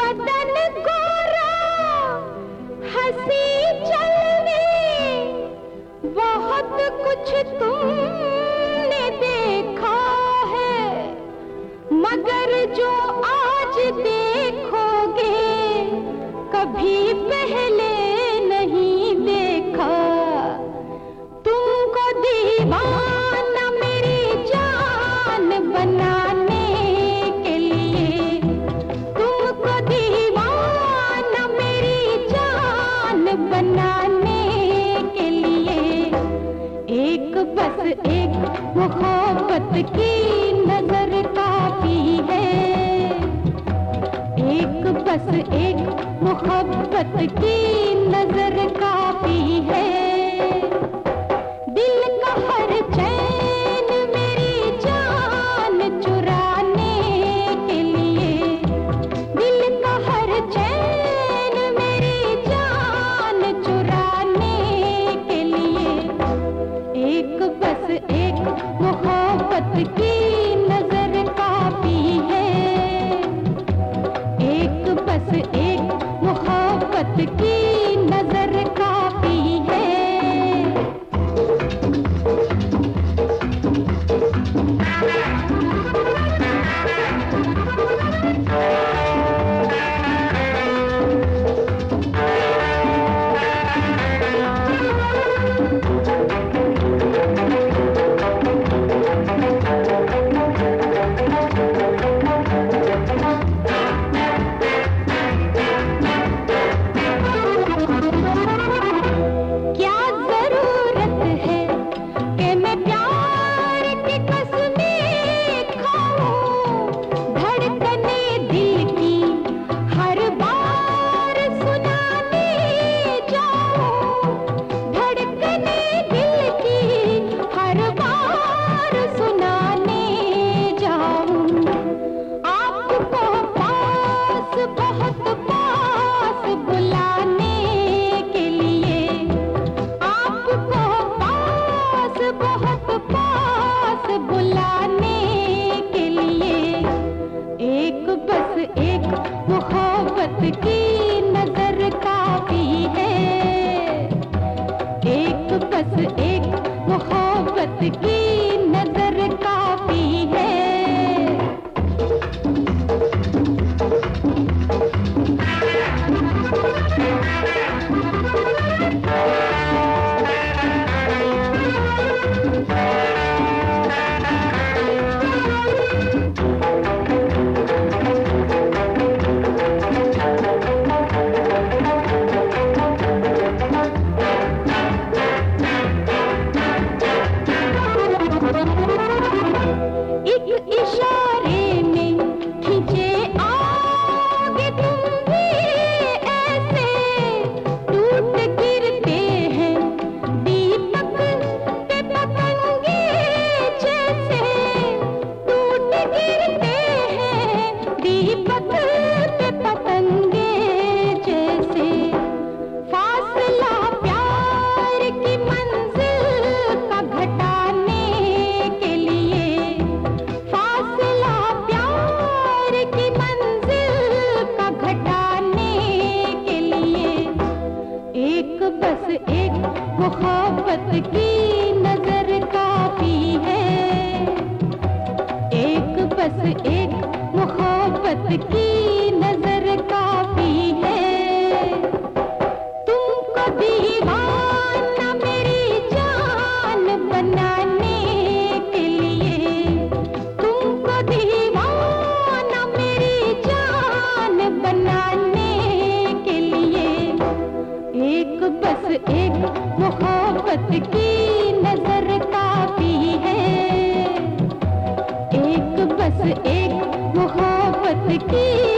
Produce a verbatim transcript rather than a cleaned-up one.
बदन गोरा हंसी चलने बहुत कुछ तुमने देखा है, मगर जो आज देखोगे कभी पहले नहीं देखा। तुमको दीवाना मेरी जान बनाने के लिए, तुमको दीवाना मेरी जान बनाने के लिए एक बस एक मोहब्बत की नजर काफी है, एक बस एक मोहब्बत की नजर काफी है। दिल का हर चैन मेरी जान चुराने के लिए, दिल का हर चैन मेरी जान चुराने के लिए एक बस एक मोहब्बत की नजर काफी है, एक बस एक मोहब्बत की नजर काफी है। मोहब्बत की नजर काफी है, एक बस एक मोहब्बत की नजर काफी है। तुमको दीवाना मेरी जान बनाने के लिए, तुमको दीवाना मेरी जान बनाने के लिए एक बस एक मोहब्बत की नजर काफी है, एक बस एक मोहब्बत की